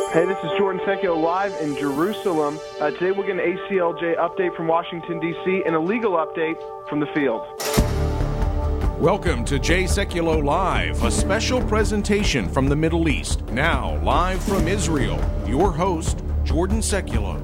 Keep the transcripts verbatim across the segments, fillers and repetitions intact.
Hey, this is Jordan Secchio live in Jerusalem. Uh, today we'll get an A C L J update from Washington, D C and a legal update from the field. Welcome to Jay Sekulow Live, a special presentation from the Middle East. Now, live from Israel, your host, Jordan Sekulow.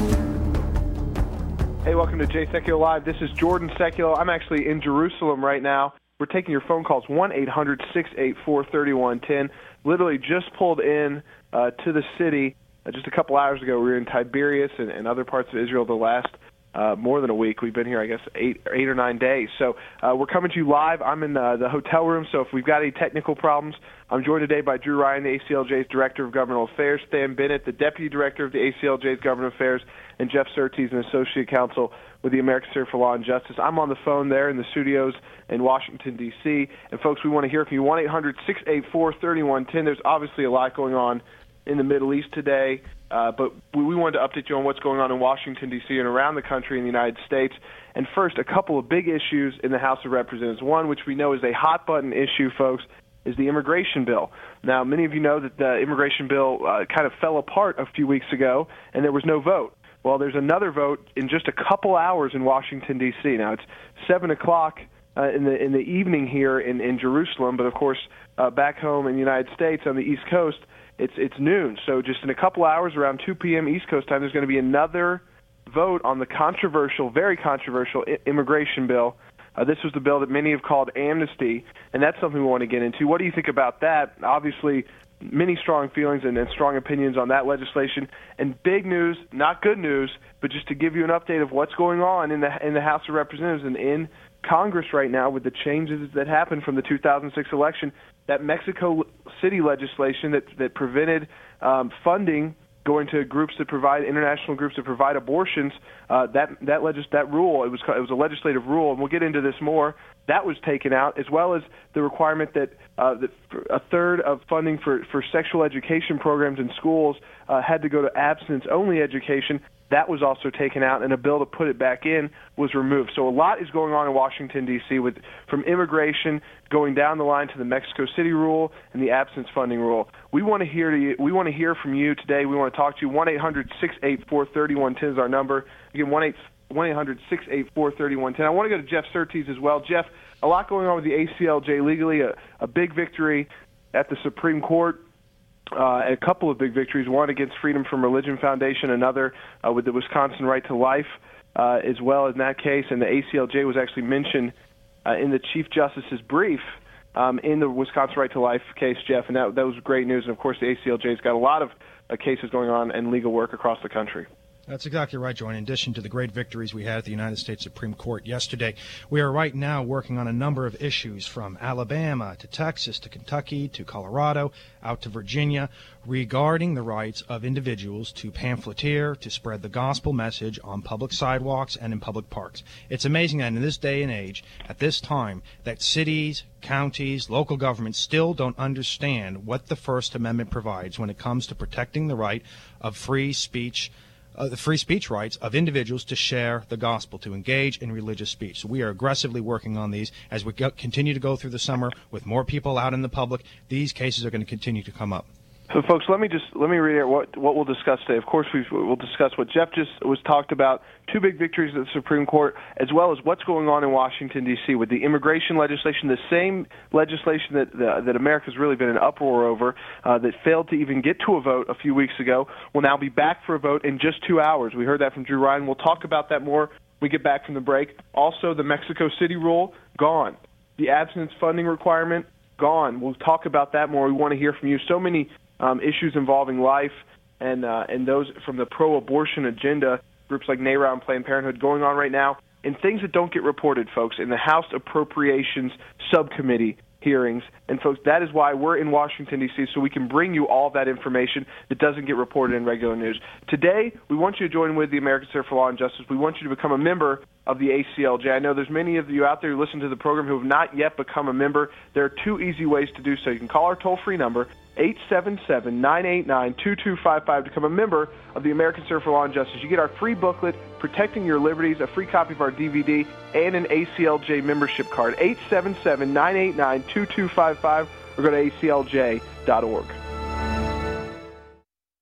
Hey, welcome to Jay Sekulow Live. This is Jordan Sekulow. I'm actually in Jerusalem right now. We're taking your phone calls, one eight hundred six eight four three one one zero. Literally just pulled in uh, to the city uh, just a couple hours ago. We were in Tiberias and, and other parts of Israel the last uh, more than a week. We've been here, I guess, eight, eight or nine days. So uh, we're coming to you live. I'm in uh, the hotel room, so if we've got any technical problems, I'm joined today by Drew Ryan, the A C L J's Director of Governmental Affairs, Stan Bennett, the Deputy Director of the A C L J's Government Affairs, and Jeff Surtees, an Associate Counsel with the American Center for Law and Justice. I'm on the phone there in the studios in Washington, D C And, folks, we want to hear from you, one eight hundred six eight four three one one zero. There's obviously a lot going on in the Middle East today, uh, but we, we wanted to update you on what's going on in Washington, D C and around the country in the United States. And first, a couple of big issues in the House of Representatives. One, which we know is a hot-button issue, folks, is the immigration bill. Now, many of you know that the immigration bill uh, kind of fell apart a few weeks ago, and there was no vote. Well, there's another vote in just a couple hours in Washington, D C Now, it's seven o'clock uh, in the in the evening here in, in Jerusalem, but, of course, uh, back home in the United States on the East Coast, it's it's noon. So just in a couple hours, around two p.m. East Coast time, there's going to be another vote on the controversial, very controversial I- immigration bill. Uh, this was the bill that many have called amnesty, and that's something we want to get into. What do you think about that? Obviously, many strong feelings and, and strong opinions on that legislation. And big news, not good news, but just to give you an update of what's going on in the in the House of Representatives and in Congress right now with the changes that happened from the two thousand six election, that Mexico City legislation that, that prevented um, funding going to groups that provide, international groups that provide abortions, uh, that that legis- that rule, it was it was a legislative rule, and we'll get into this more. That was taken out, as well as the requirement that, uh, that a third of funding for, for sexual education programs in schools uh, had to go to abstinence-only education. That was also taken out, and a bill to put it back in was removed. So a lot is going on in Washington, D C, with from immigration going down the line to the Mexico City rule and the abstinence funding rule. We want to hear to you, we want to hear from you today. We want to talk to you. one eight hundred six eight four three one one zero is our number. Again, one eight hundred six eight four three one one zero. I want to go to Jeff Surtees as well. Jeff, a lot going on with the A C L J legally, a, a big victory at the Supreme Court. Uh, a couple of big victories, one against Freedom from Religion Foundation, another uh, with the Wisconsin Right to Life uh, as well in that case. And the A C L J was actually mentioned uh, in the Chief Justice's brief um, in the Wisconsin Right to Life case, Jeff, and that, that was great news. And, of course, the A C L J's got a lot of uh, cases going on and legal work across the country. That's exactly right, Joe. In addition to the great victories we had at the United States Supreme Court yesterday, we are right now working on a number of issues from Alabama to Texas to Kentucky to Colorado out to Virginia regarding the rights of individuals to pamphleteer, to spread the gospel message on public sidewalks and in public parks. It's amazing that in this day and age, at this time, that cities, counties, local governments still don't understand what the First Amendment provides when it comes to protecting the right of free speech, Uh, the free speech rights of individuals to share the gospel, to engage in religious speech. So we are aggressively working on these as we go, continue to go through the summer with more people out in the public. These cases are going to continue to come up. So, folks, let me just let me read what what we'll discuss today. Of course, we've, we'll discuss what Jeff just was talked about, two big victories at the Supreme Court, as well as what's going on in Washington, D C with the immigration legislation, the same legislation that the, that America's really been in uproar over, uh, that failed to even get to a vote a few weeks ago, will now be back for a vote in just two hours. We heard that from Drew Ryan. We'll talk about that more when we get back from the break. Also, the Mexico City rule, gone. The abstinence funding requirement, gone. We'll talk about that more. We want to hear from you. So many Um, issues involving life and uh, and those from the pro-abortion agenda, groups like NARA and Planned Parenthood going on right now, and things that don't get reported, folks, in the House Appropriations Subcommittee hearings. And, folks, that is why we're in Washington, D C, so we can bring you all that information that doesn't get reported in regular news. Today, we want you to join with the American Center for Law and Justice. We want you to become a member of the A C L J. I know there's many of you out there who listen to the program who have not yet become a member. There are two easy ways to do so. You can call our toll-free number, eight seven seven, nine eight nine, two two five five, to become a member of the American Center for Law and Justice. You get our free booklet, Protecting Your Liberties, a free copy of our D V D, and an A C L J membership card. eight seven seven, nine eight nine, two two five five, or go to A C L J dot org.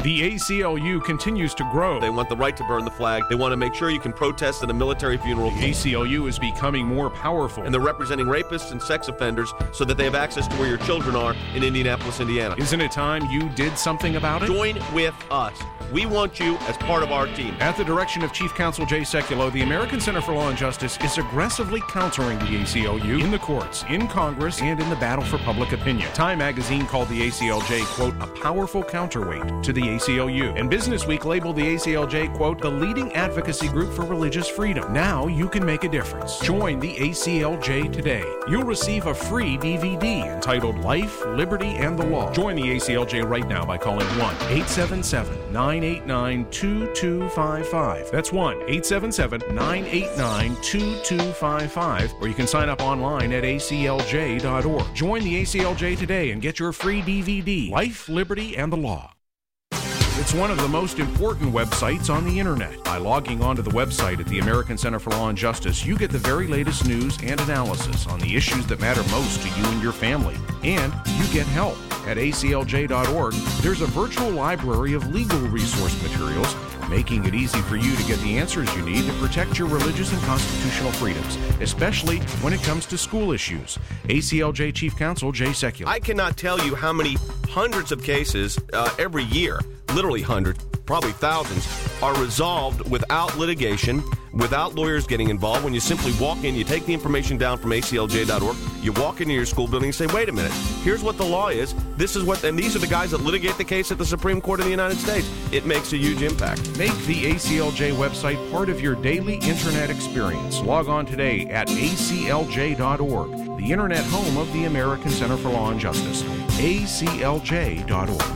The A C L U continues to grow. They want the right to burn the flag. They want to make sure you can protest at a military funeral. The A C L U is becoming more powerful. And they're representing rapists and sex offenders so that they have access to where your children are in Indianapolis, Indiana. Isn't it time you did something about it? Join with us. We want you as part of our team. At the direction of Chief Counsel Jay Sekulow, the American Center for Law and Justice is aggressively countering the A C L U in the courts, in Congress, and in the battle for public opinion. Time magazine called the A C L J, quote, a powerful counterweight to the A C L U. And Business Week labeled the A C L J, quote, the leading advocacy group for religious freedom. Now you can make a difference. Join the A C L J today. You'll receive a free D V D entitled Life, Liberty, and the Law. Join the A C L J right now by calling one eight seven seven, nine eight nine, two two five five. That's one eight seven seven, nine eight nine, two two five five. Or you can sign up online at A C L J dot org. Join the A C L J today and get your free D V D, Life, Liberty, and the Law. It's one of the most important websites on the internet. By logging onto the website at the American Center for Law and Justice, you get the very latest news and analysis on the issues that matter most to you and your family. And you get help. At A C L J dot org, there's a virtual library of legal resource materials, making it easy for you to get the answers you need to protect your religious and constitutional freedoms, especially when it comes to school issues. A C L J Chief Counsel Jay Sekulow. I cannot tell you how many hundreds of cases uh, every year, literally hundreds, probably thousands, are resolved without litigation, without lawyers getting involved. When you simply walk in, you take the information down from A C L J dot org, you walk into your school building and say, wait a minute, here's what the law is, this is what, and these are the guys that litigate the case at the Supreme Court of the United States. It makes a huge impact. Make the A C L J website part of your daily internet experience. Log on today at A C L J dot org, the internet home of the American Center for Law and Justice. A C L J dot org.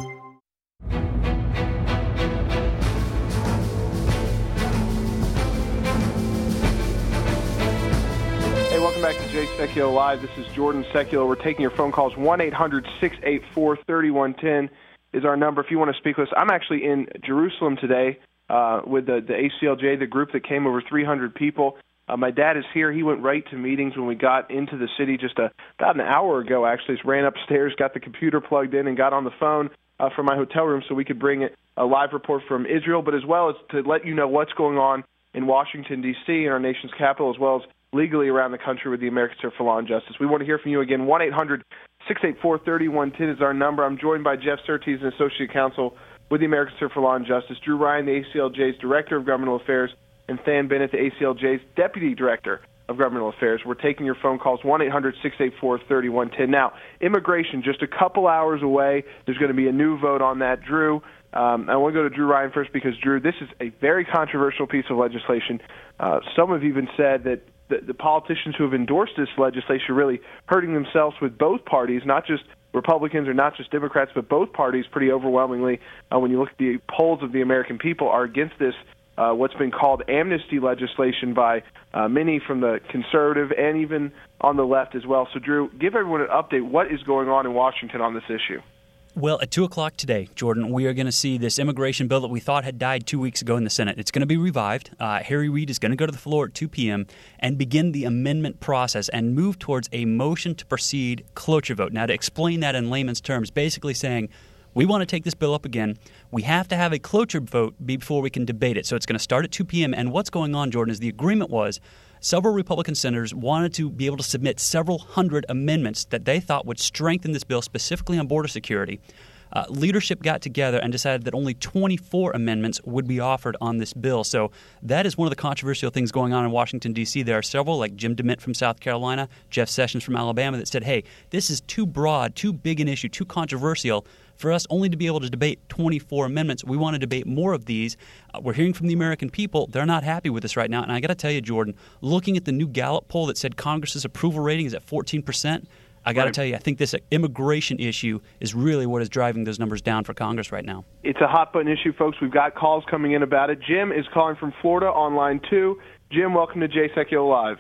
Welcome back to Jay Sekulow Live. This is Jordan Sekulow. We're taking your phone calls. one eight hundred, six eight four, three one one zero is our number if you want to speak with us. I'm actually in Jerusalem today uh, with the, the A C L J, the group that came over three hundred people. Uh, my dad is here. He went right to meetings when we got into the city just a, about an hour ago, actually. Just ran upstairs, got the computer plugged in, and got on the phone uh, from my hotel room so we could bring it, a live report from Israel, but as well as to let you know what's going on in Washington, D C, in our nation's capital, as well as legally around the country with the American Center for Law and Justice. We want to hear from you again. one eight hundred, six eight four, three one one zero is our number. I'm joined by Jeff Surtees, an associate counsel with the American Center for Law and Justice, Drew Ryan, the A C L J's Director of Governmental Affairs, and Than Bennett, the A C L J's Deputy Director of Governmental Affairs. We're taking your phone calls, one eight hundred, six eight four, three one one zero. Now, immigration, just a couple hours away. There's going to be a new vote on that. Drew, um, I want to go to Drew Ryan first because, Drew, this is a very controversial piece of legislation. Uh, some have even said that The, the politicians who have endorsed this legislation are really hurting themselves with both parties, not just Republicans or not just Democrats, but both parties pretty overwhelmingly. Uh, when you look at the polls of the American people, are against this, uh, what's been called amnesty legislation by uh, many from the conservative and even on the left as well. So, Drew, give everyone an update. What is going on in Washington on this issue? Well, at two o'clock today, Jordan, we are going to see this immigration bill that we thought had died two weeks ago in the Senate. It's going to be revived. Uh, Harry Reid is going to go to the floor at two p.m. and begin the amendment process and move towards a motion to proceed cloture vote. Now, to explain that in layman's terms, basically saying we want to take this bill up again. We have to have a cloture vote before we can debate it. So it's going to start at two p.m. And what's going on, Jordan, is the agreement was several Republican senators wanted to be able to submit several hundred amendments that they thought would strengthen this bill, specifically on border security. Uh, leadership got together and decided that only twenty-four amendments would be offered on this bill. So that is one of the controversial things going on in Washington, D C. There are several, like Jim DeMint from South Carolina, Jeff Sessions from Alabama, that said, hey, this is too broad, too big an issue, too controversial for us only to be able to debate twenty-four amendments. We want to debate more of these. Uh, we're hearing from the American people. They're not happy with this right now. And I got to tell you, Jordan, looking at the new Gallup poll that said Congress's approval rating is at fourteen percent, I got to right. tell you, I think this immigration issue is really what is driving those numbers down for Congress right now. It's a hot-button issue, folks. We've got calls coming in about it. Jim is calling from Florida on line two. Jim, welcome to Jay Sekulow Live.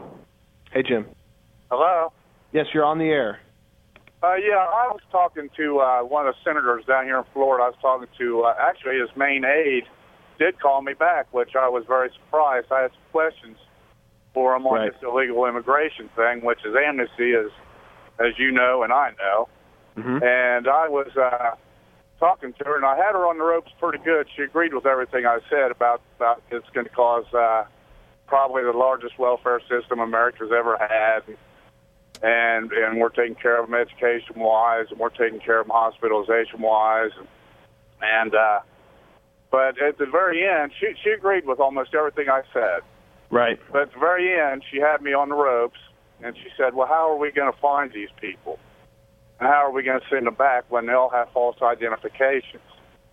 Hey, Jim. Hello? Yes, you're on the air. Uh, yeah, I was talking to uh, one of the senators down here in Florida. I was talking to, uh, actually, his main aide did call me back, which I was very surprised. I had some questions for him on right. this illegal immigration thing, which is amnesty, as, as you know and I know. Mm-hmm. And I was uh, talking to her, and I had her on the ropes pretty good. She agreed with everything I said about, about it's going to cause uh, probably the largest welfare system America's ever had. And and we're taking care of them education-wise, and we're taking care of them hospitalization-wise. And, and uh, but at the very end, she, she agreed with almost everything I said. Right. But at the very end, she had me on the ropes, and she said, well, how are we going to find these people? And how are we going to send them back when they all have false identifications?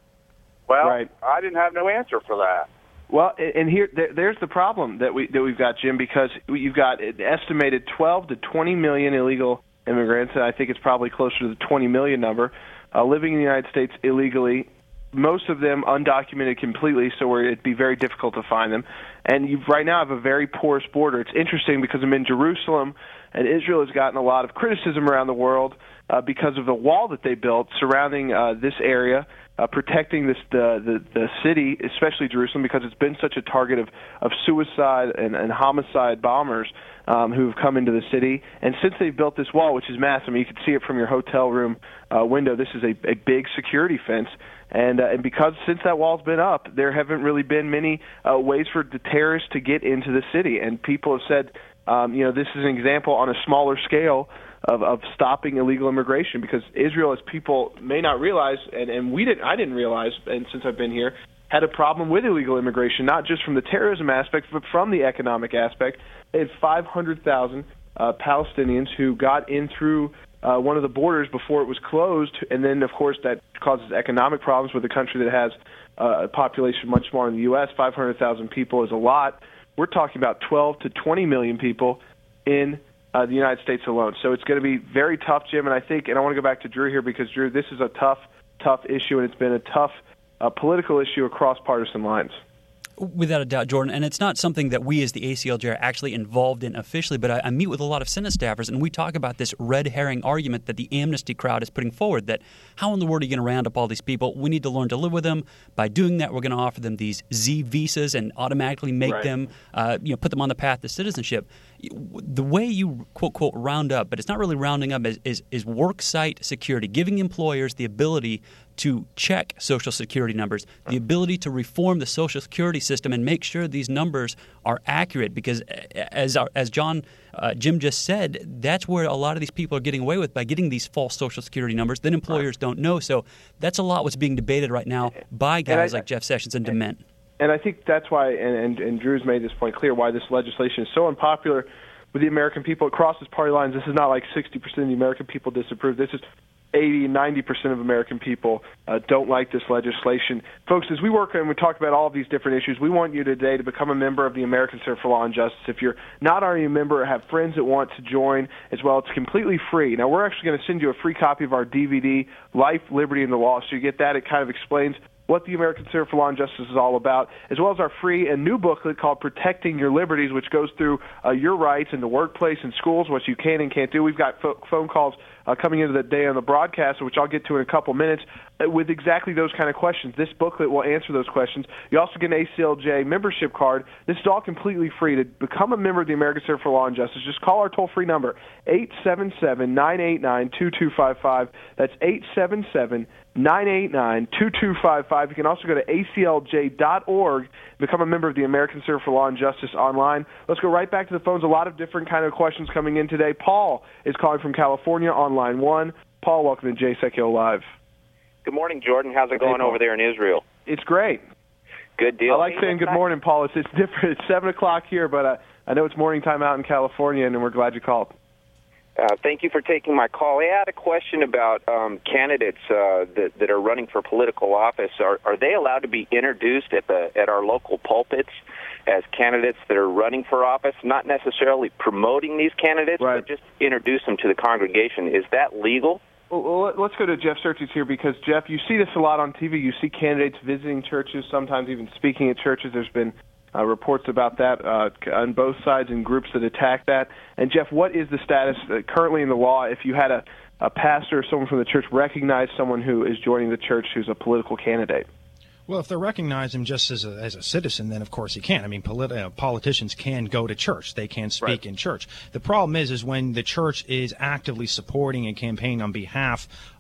Well, right. I didn't have no answer for that. Well, and here, there's the problem that we that we've got, Jim, because you've got an estimated twelve to twenty million illegal immigrants, and I think it's probably closer to the twenty million number, uh, living in the United States illegally. Most of them undocumented completely, so where it'd be very difficult to find them. And you right now have a very porous border. It's interesting because I'm in Jerusalem, and Israel has gotten a lot of criticism around the world uh, because of the wall that they built surrounding uh, this area. Uh, protecting this the, the the city, especially Jerusalem, because it's been such a target of, of suicide and, and homicide bombers um, who have come into the city. And since they've built this wall, which is massive, I mean, you can see it from your hotel room uh, window, this is a, a big security fence. And, uh, and because since that wall's been up, there haven't really been many uh, ways for the terrorists to get into the city. And people have said, um, you know, this is an example on a smaller scale Of, of stopping illegal immigration, because Israel, as people may not realize, and, and we didn't, I didn't realize, and since I've been here, had a problem with illegal immigration, not just from the terrorism aspect, but from the economic aspect. They had five hundred thousand uh, Palestinians who got in through uh, one of the borders before it was closed, and then, of course, that causes economic problems with a country that has uh, a population much smaller than the U S five hundred thousand people is a lot. We're talking about twelve to twenty million people in Uh, the United States alone. So it's going to be very tough, Jim, and I think, and I want to go back to Drew here, because, Drew, this is a tough, tough issue, and it's been a tough uh, political issue across partisan lines. Without a doubt, Jordan, and it's not something that we as the A C L J are actually involved in officially, but I, I meet with a lot of Senate staffers, and we talk about this red herring argument that the amnesty crowd is putting forward, that how in the world are you going to round up all these people? We need to learn to live with them. By doing that, we're going to offer them these Z visas and automatically make right. them, uh, you know, put them on the path to citizenship. The way you, quote, quote, round up, but it's not really rounding up, is, is, is work site security, giving employers the ability to check Social Security numbers, the ability to reform the Social Security system and make sure these numbers are accurate. Because as our, as John, uh, Jim just said, that's where a lot of these people are getting away with, by getting these false Social Security numbers. Then employers right. don't know. So that's a lot what's being debated right now by guys I, like Jeff Sessions and DeMint. And I think that's why, and, and, and Drew's made this point clear, why this legislation is so unpopular with the American people. It crosses party lines. This is not like sixty percent of the American people disapprove. This is eighty, ninety percent of American people uh, don't like this legislation. Folks, as we work and we talk about all of these different issues, we want you today to become a member of the American Center for Law and Justice. If you're not already a member or have friends that want to join as well, it's completely free. Now, we're actually going to send you a free copy of our D V D, Life, Liberty, and the Law, so you get that. It kind of explains what the American Center for Law and Justice is all about, as well as our free and new booklet called Protecting Your Liberties, which goes through uh, your rights in the workplace and schools, what you can and can't do. We've got fo- phone calls uh, coming into the day on the broadcast, which I'll get to in a couple minutes, uh, with exactly those kind of questions. This booklet will answer those questions. You also get an A C L J membership card. This is all completely free. To become a member of the American Center for Law and Justice, just call our toll-free number, eight seven seven, nine eight nine, two two five five. That's eight seven seven, nine eight nine, two two five five. You can also go to A C L J dot org, become a member of the American Center for Law and Justice online. Let's go right back to the phones. A lot of different kind of questions coming in today. Paul is calling from California on line one. Paul, welcome to Jay Sekulow Live. Good morning, Jordan. How's it going hey, over there in Israel? It's great. Good deal. I like saying good morning, Paul. It's, it's different. It's seven o'clock here, but uh, I know it's morning time out in California, and we're glad you called. Uh, thank you for taking my call. I had a question about um, candidates uh, that, that are running for political office. Are, are they allowed to be introduced at the at our local pulpits as candidates that are running for office? Not necessarily promoting these candidates, right. but just introduce them to the congregation. Is that legal? Well, let's go to Jeff Sessions here, because, Jeff, you see this a lot on T V. You see candidates visiting churches, sometimes even speaking at churches. There's been Uh, reports about that uh, on both sides and groups that attack that. And, Jeff, what is the status uh, currently in the law if you had a, a pastor or someone from the church recognize someone who is joining the church who's a political candidate? Well, if they recognize him just as a, as a citizen, then of course he can. I mean, polit- uh, politicians can go to church. They can speak right. in church. The problem is, is when the church is actively supporting and campaigning on behalf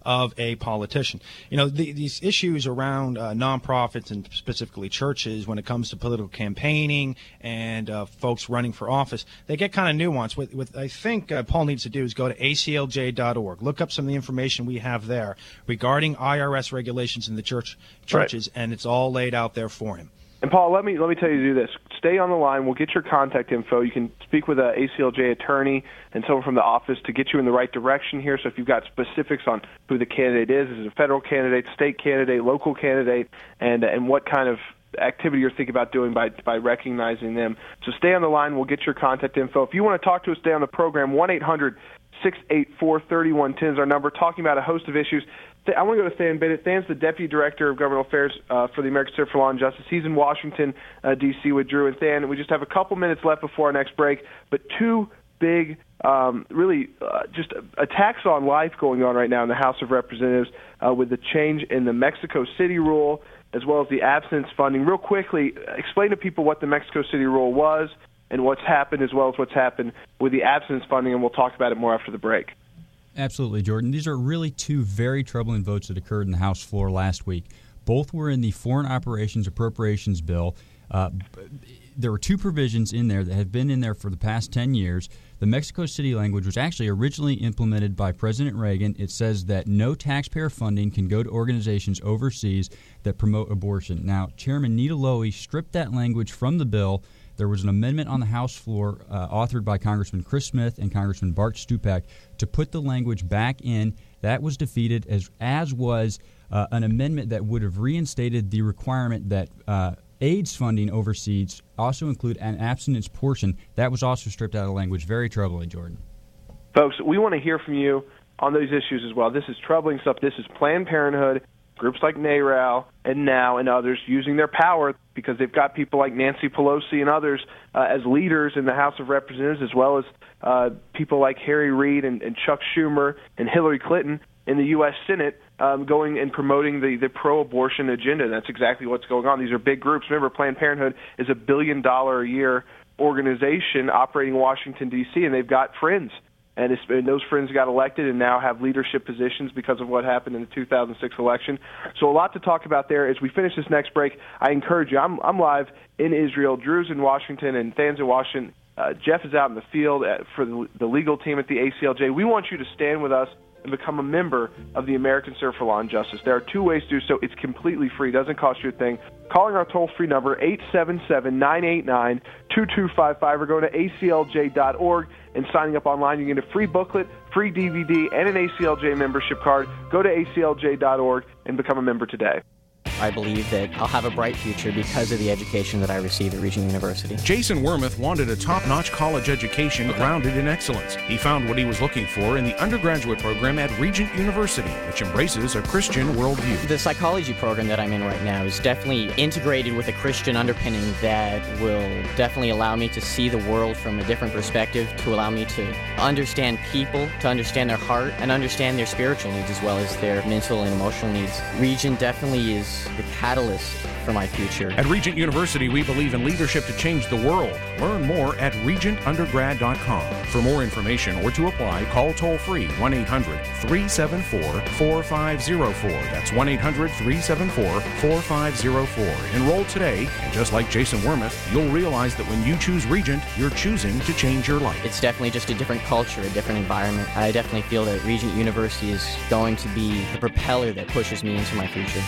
of a politician. You know, the, these issues around uh, nonprofits and specifically churches when it comes to political campaigning and uh, folks running for office, they get kind of nuanced. What, what I think uh, Paul needs to do is go to A C L J dot org, look up some of the information we have there regarding I R S regulations in the church churches, right. And it's all laid out there for him. And Paul, let me let me tell you to do this. Stay on the line. We'll get your contact info. You can speak with an A C L J attorney and someone from the office to get you in the right direction here. So if you've got specifics on who the candidate is, is it a federal candidate, state candidate, local candidate, and and what kind of activity you're thinking about doing by by recognizing them. So stay on the line. We'll get your contact info. If you want to talk to us, stay on the program. one eight hundred six eight four three one one zero is our number, talking about a host of issues. I want to go to Than Bennett. Than's the Deputy Director of Governmental Affairs uh, for the American Center for Law and Justice. He's in Washington, uh, D C with Drew and Than. We just have a couple minutes left before our next break, but two big, um, really uh, just attacks on life going on right now in the House of Representatives uh, with the change in the Mexico City rule as well as the abstinence funding. Real quickly, explain to people what the Mexico City rule was and what's happened as well as what's happened with the abstinence funding, and we'll talk about it more after the break. Absolutely, Jordan. These are really two very troubling votes that occurred in the House floor last week. Both were in the Foreign Operations Appropriations Bill. Uh, there were two provisions in there that have been in there for the past ten years. The Mexico City language was actually originally implemented by President Reagan. It says that no taxpayer funding can go to organizations overseas that promote abortion. Now, Chairman Nita Lowey stripped that language from the bill. There was an amendment on the House floor uh, authored by Congressman Chris Smith and Congressman Bart Stupak to put the language back in. That was defeated, as as was uh, an amendment that would have reinstated the requirement that uh, AIDS funding overseas also include an abstinence portion. That was also stripped out of the language. Very troubling, Jordan. Folks, we want to hear from you on those issues as well. This is troubling stuff. This is Planned Parenthood, groups like NARAL and NOW and others using their power because they've got people like Nancy Pelosi and others uh, as leaders in the House of Representatives, as well as uh, people like Harry Reid and, and Chuck Schumer and Hillary Clinton in the U S Senate um, going and promoting the, the pro-abortion agenda. And that's exactly what's going on. These are big groups. Remember, Planned Parenthood is a billion dollar a year organization operating in Washington, D C, and they've got friends. And, it's, and those friends got elected and now have leadership positions because of what happened in the two thousand six election. So a lot to talk about there. As we finish this next break, I encourage you. I'm, I'm live in Israel. Drew's in Washington and Than's in Washington. Uh, Jeff is out in the field at, for the, the legal team at the A C L J. We want you to stand with us and become a member of the American Center for Law and Justice. There are two ways to do so. It's completely free. It doesn't cost you a thing. Calling our toll-free number, eight seven seven, nine eight nine, two two five five, or going to A C L J dot org and signing up online. You get a free booklet, free D V D, and an A C L J membership card. Go to A C L J dot org and become a member today. I believe that I'll have a bright future because of the education that I received at Regent University. Jason Wormuth wanted a top-notch college education grounded in excellence. He found what he was looking for in the undergraduate program at Regent University, which embraces a Christian worldview. The psychology program that I'm in right now is definitely integrated with a Christian underpinning that will definitely allow me to see the world from a different perspective, to allow me to understand people, to understand their heart, and understand their spiritual needs as well as their mental and emotional needs. Regent definitely is the catalyst for my future. At Regent University, we believe in leadership to change the world. Learn more at regent undergrad dot com. For more information or to apply, call toll-free one eight hundred, three seven four, four five zero four. That's one eight hundred, three seven four, four five zero four. Enroll today, and just like Jason Wormuth, you'll realize that when you choose Regent, you're choosing to change your life. It's definitely just a different culture, a different environment. I definitely feel that Regent University is going to be the propeller that pushes me into my future.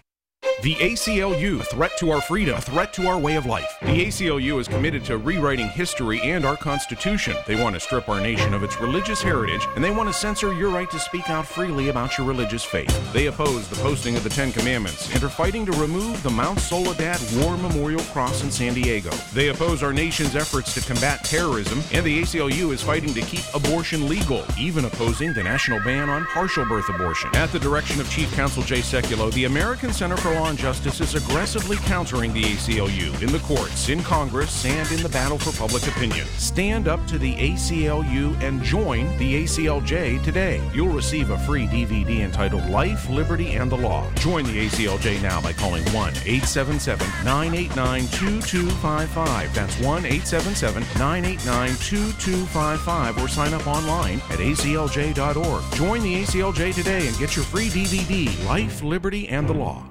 The A C L U, a threat to our freedom, a threat to our way of life. The A C L U is committed to rewriting history and our Constitution. They want to strip our nation of its religious heritage, and they want to censor your right to speak out freely about your religious faith. They oppose the posting of the Ten Commandments and are fighting to remove the Mount Soledad War Memorial Cross in San Diego. They oppose our nation's efforts to combat terrorism, and the A C L U is fighting to keep abortion legal, even opposing the national ban on partial birth abortion. At the direction of Chief Counsel Jay Sekulow, the American Center for Law Law and Justice is aggressively countering the A C L U in the courts, in Congress, and in the battle for public opinion. Stand up to the A C L U and join the A C L J today. You'll receive a free D V D entitled Life, Liberty, and the Law. Join the A C L J now by calling one eight seven seven, nine eight nine, two two five five. That's one eight seven seven, nine eight nine, two two five five, or sign up online at A C L J dot org. Join the A C L J today and get your free D V D, Life, Liberty, and the Law.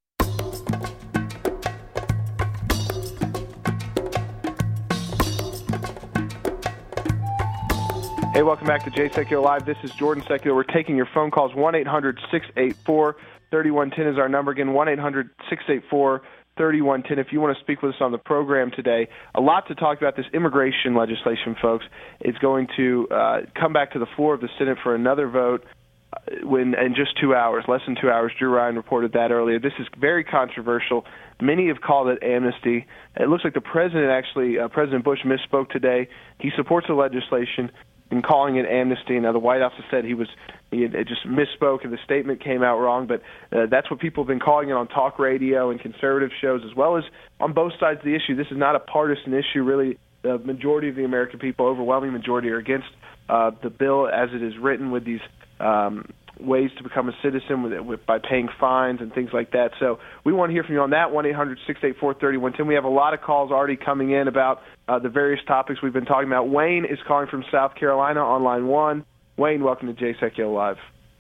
Hey, welcome back to Jay Sekulow Live. This is Jordan Sekulow. We're taking your phone calls. one eight hundred, six eight four, three one one zero is our number. Again, one eight hundred, six eight four, three one one zero if you want to speak with us on the program today. A lot to talk about. This immigration legislation, folks, is going to uh, come back to the floor of the Senate for another vote when in just two hours, less than two hours. Drew Ryan reported that earlier. This is very controversial. Many have called it amnesty. It looks like the president actually, uh, President Bush, misspoke today. He supports the legislation in calling it amnesty. Now, the White House has said he was he had just misspoke and the statement came out wrong, but uh, that's what people have been calling it on talk radio and conservative shows, as well as on both sides of the issue. This is not a partisan issue, really. The majority of the American people, overwhelming majority, are against uh, the bill as it is written, with these um, ways to become a citizen with, with by paying fines and things like that. So we want to hear from you on that, one eight hundred, six eight four, three one one zero. We have a lot of calls already coming in about uh, the various topics we've been talking about. Wayne is calling from South Carolina on line one. Wayne, welcome to Jay Sekulow Live.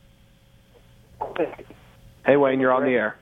Hey, Wayne, you're on the air.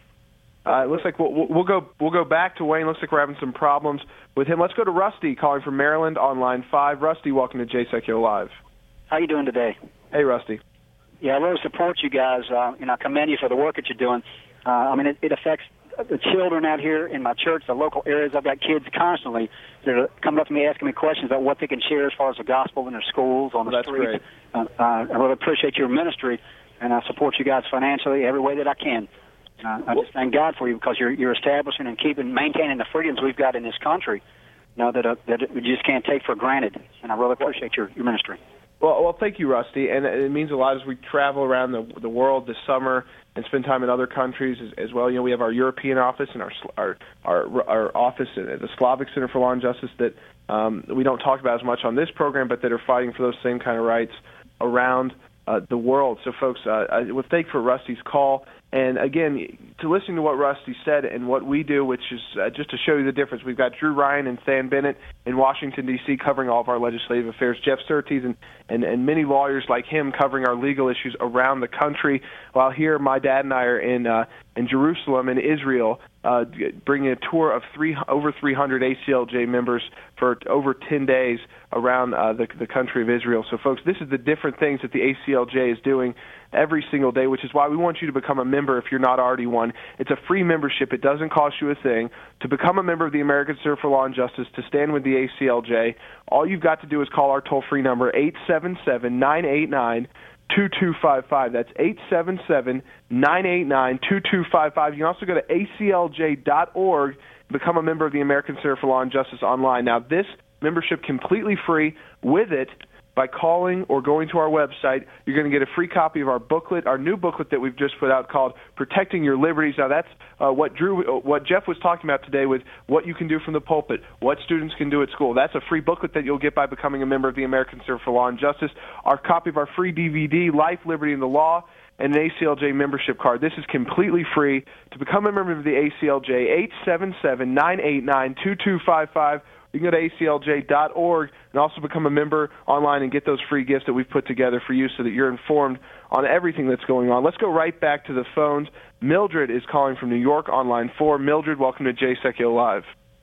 Uh, it looks like we'll, we'll go we'll go back to Wayne. Looks like we're having some problems with him. Let's go to Rusty, calling from Maryland on line five. Rusty, welcome to Jay Sekulow Live. How you doing today? Hey, Rusty. Yeah, I really support you guys. Uh, and I commend you for the work that you're doing. Uh, I mean, it, it affects the children out here in my church, the local areas. I've got kids constantly that are coming up to me asking me questions about what they can share as far as the gospel in their schools, on the well, that's streets. Great. Uh, uh, I really appreciate your ministry, and I support you guys financially every way that I can. Uh, I just thank God for you, because you're you're establishing and keeping, maintaining the freedoms we've got in this country, you know, that uh, that we just can't take for granted. And I really appreciate your, your ministry. Well, well, thank you, Rusty, and it means a lot as we travel around the the world this summer and spend time in other countries as, as well. You know, we have our European office and our our our, our office at the Slavic Center for Law and Justice that um, we don't talk about as much on this program, but that are fighting for those same kind of rights around uh, the world. So, folks, uh, I would thank for Rusty's call. And, again, to listen to what Rusty said and what we do, which is uh, just to show you the difference, we've got Drew Ryan and Than Bennett in Washington, D C, covering all of our legislative affairs, Jeff Surtees and, and, and many lawyers like him covering our legal issues around the country, while here my dad and I are in uh, in Jerusalem and Israel, uh, bringing a tour of three, over three hundred A C L J members for over ten days around uh, the, the country of Israel. So, folks, this is the different things that the A C L J is doing every single day, which is why we want you to become a member if you're not already one. It's a free membership. It doesn't cost you a thing. To become a member of the American Center for Law and Justice, to stand with the A C L J, all you've got to do is call our toll-free number, eight seven seven, nine eight nine, two two five five. That's eight seven seven, nine eight nine, two two five five. You can also go to A C L J dot org and become a member of the American Center for Law and Justice online. Now, this membership completely free. With it, by calling or going to our website, you're going to get a free copy of our booklet, our new booklet that we've just put out called Protecting Your Liberties. Now, that's uh, what Drew, what Jeff was talking about today with what you can do from the pulpit, what students can do at school. That's a free booklet that you'll get by becoming a member of the American Center for Law and Justice. Our copy of our free D V D, Life, Liberty, and the Law, and an A C L J membership card. This is completely free. To become a member of the A C L J, eight seven seven, nine eight nine, two two five five. You can go to A C L J dot org and also become a member online and get those free gifts that we've put together for you so that you're informed on everything that's going on. Let's go right back to the phones. Mildred is calling from New York on line four. Mildred, welcome to Jay Sekulow Live.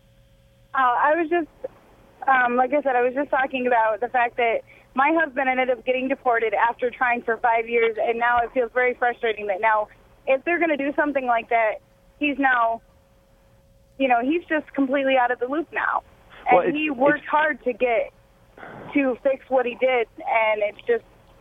Uh, I was just, um, like I said, I was just talking about the fact that my husband ended up getting deported after trying for five years, and now it feels very frustrating that now if they're going to do something like that, he's now, you know, he's just completely out of the loop now. And well, he worked hard to get to fix what he did, and it's just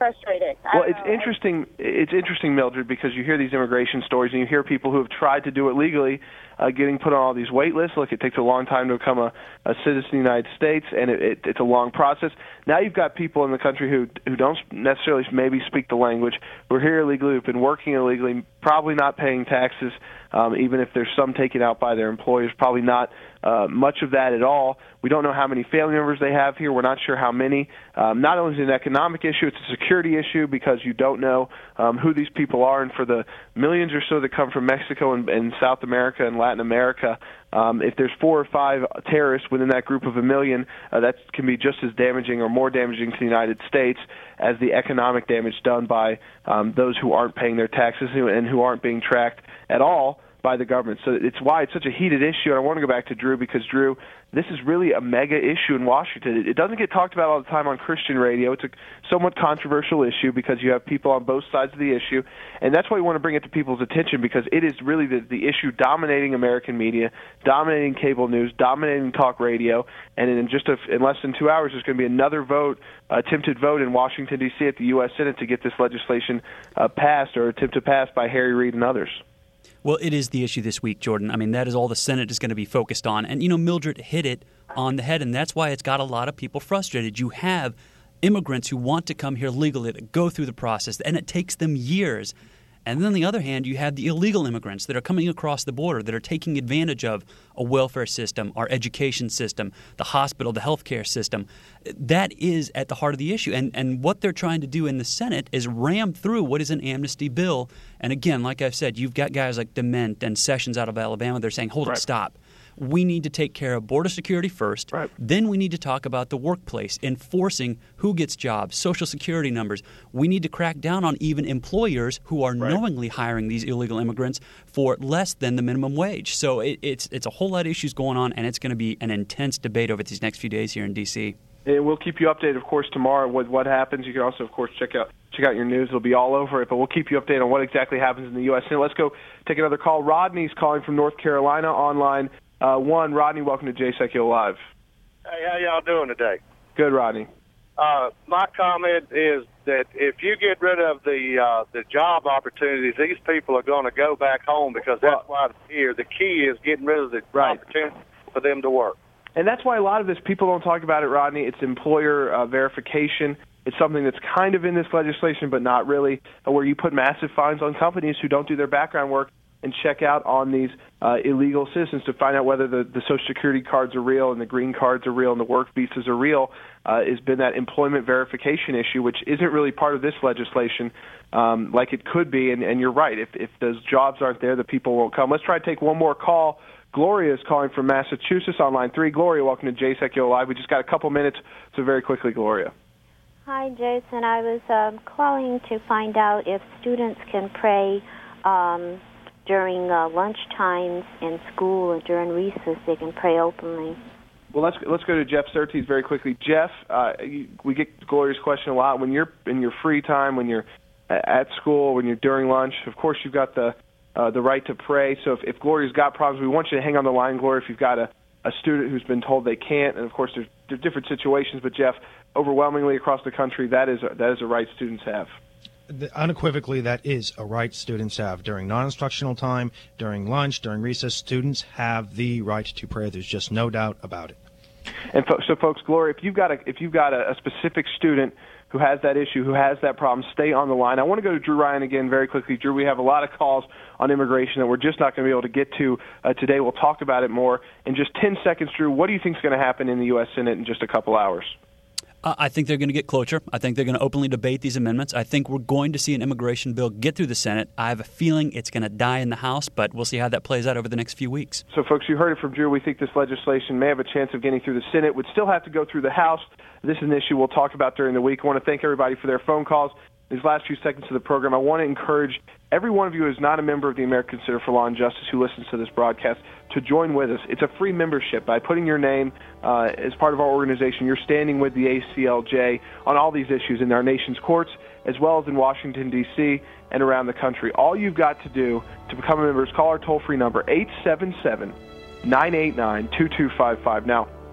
frustrating. I Well, don't it's know. interesting. It's interesting, Mildred, because you hear these immigration stories and you hear people who have tried to do it legally, uh, getting put on all these wait lists. Look, it takes a long time to become a, a citizen of the United States, and it, it, it's a long process. Now you've got people in the country who who don't necessarily maybe speak the language, who are here illegally, who've been working illegally, probably not paying taxes, um, even if there's some taken out by their employers, probably not uh, much of that at all. We don't know how many family members they have here. We're not sure how many. Um, not only is it an economic issue, it's a security issue because you don't know um, who these people are. And for the millions or so that come from Mexico and, and South America and Latin America, um, if there's four or five terrorists within that group of a million, uh, that can be just as damaging or more damaging to the United States as the economic damage done by um, those who aren't paying their taxes and who aren't being tracked at all by the government. So it's why it's such a heated issue. And I want to go back to Drew because, Drew, this is really a mega issue in Washington. It, it doesn't get talked about all the time on Christian radio. It's a somewhat controversial issue because you have people on both sides of the issue. And that's why we want to bring it to people's attention because it is really the, the issue dominating American media, dominating cable news, dominating talk radio. And in just a, in less than two hours, there's going to be another vote, uh, attempted vote in Washington, D C at the U S Senate to get this legislation uh, passed or attempt to pass by Harry Reid and others. Well, it is the issue this week, Jordan. I mean, that is all the Senate is going to be focused on. And, you know, Mildred hit it on the head, and that's why it's got a lot of people frustrated. You have immigrants who want to come here legally, that go through the process, and it takes them years. And then on the other hand, you have the illegal immigrants that are coming across the border that are taking advantage of a welfare system, our education system, the hospital, the healthcare system. That is at the heart of the issue. And and what they're trying to do in the Senate is ram through what is an amnesty bill. And again, like I've said, you've got guys like Dement and Sessions out of Alabama. They're saying, hold right. it, stop. We need to take care of border security first. Right. Then we need to talk about the workplace, enforcing who gets jobs, Social Security numbers. We need to crack down on even employers who are right. knowingly hiring these illegal immigrants for less than the minimum wage. So it, it's it's a whole lot of issues going on, and it's going to be an intense debate over these next few days here in D C. And we'll keep you updated, of course, tomorrow with what happens. You can also, of course, check out check out your news. It'll be all over it, but we'll keep you updated on what exactly happens in the U S Senate. Let's go take another call. Rodney's calling from North Carolina online. Uh, one, Rodney, welcome to Jay Sekulow Live. Hey, how y'all doing today? Good, Rodney. Uh, my comment is that if you get rid of the uh, the job opportunities, these people are going to go back home because that's why they're here. The key is getting rid of the right. opportunity for them to work. And that's why a lot of this, people don't talk about it, Rodney. It's employer uh, verification. It's something that's kind of in this legislation, but not really, uh, where you put massive fines on companies who don't do their background work and check out on these uh, illegal citizens to find out whether the, the Social Security cards are real and the green cards are real and the work visas are real, uh, has been that employment verification issue, which isn't really part of this legislation um, like it could be. And, and you're right. If, if those jobs aren't there, the people won't come. Let's try to take one more call. Gloria is calling from Massachusetts on line three. Gloria, welcome to Jay Sekulow Live. We just got a couple minutes, so very quickly, Gloria. Hi, Jason. I was um, calling to find out if students can pray um, during uh, lunch times in school or during recess. They can pray openly. Well, let's let's go to Jeff Surtees very quickly. Jeff, uh, you, we get Gloria's question a lot. When you're in your free time, when you're at school, when you're during lunch, of course you've got the uh, the right to pray. So if, if Gloria's got problems, we want you to hang on the line, Gloria, if you've got a, a student who's been told they can't. And, of course, there's, there's different situations. But, Jeff, overwhelmingly across the country, that is a, that is a right students have. Unequivocally, that is a right students have. During non-instructional time, during lunch, during recess, students have the right to pray. There's just no doubt about it. And fo- so, folks, Gloria, if you've got a if you've got a, a specific student who has that issue, who has that problem, stay on the line. I want to go to Drew Ryan again very quickly. Drew, we have a lot of calls on immigration that we're just not going to be able to get to uh, today. We'll talk about it more in just ten seconds. Drew, what do you think is going to happen in the U S Senate in just a couple hours? Uh, I think they're going to get cloture. I think they're going to openly debate these amendments. I think we're going to see an immigration bill get through the Senate. I have a feeling it's going to die in the House, but we'll see how that plays out over the next few weeks. So, folks, you heard it from Drew. We think this legislation may have a chance of getting through the Senate. Would still have to go through the House. This is an issue we'll talk about during the week. I want to thank everybody for their phone calls. These last few seconds of the program, I want to encourage every one of you who is not a member of the American Center for Law and Justice who listens to this broadcast to join with us. It's a free membership. By putting your name uh, as part of our organization, you're standing with the A C L J on all these issues in our nation's courts, as well as in Washington, D C, and around the country. All you've got to do to become a member is call our toll-free number, eight seven seven, nine eight nine, two two five five. Now,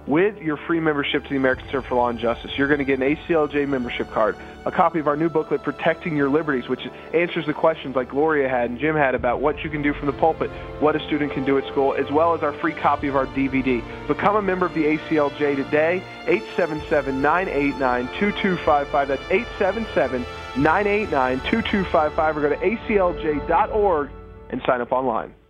with your free membership to the American Center for Law and Justice. You're going to get an A C L J membership card, a copy of our new booklet, Protecting Your Liberties, which answers the questions like Gloria had and Jim had about what you can do from the pulpit, what a student can do at school, as well as our free copy of our D V D. Become a member of the A C L J today, eight seven seven, nine eight nine, two two five five. That's eight seven seven, nine eight nine, two two five five, or go to A C L J dot org and sign up online.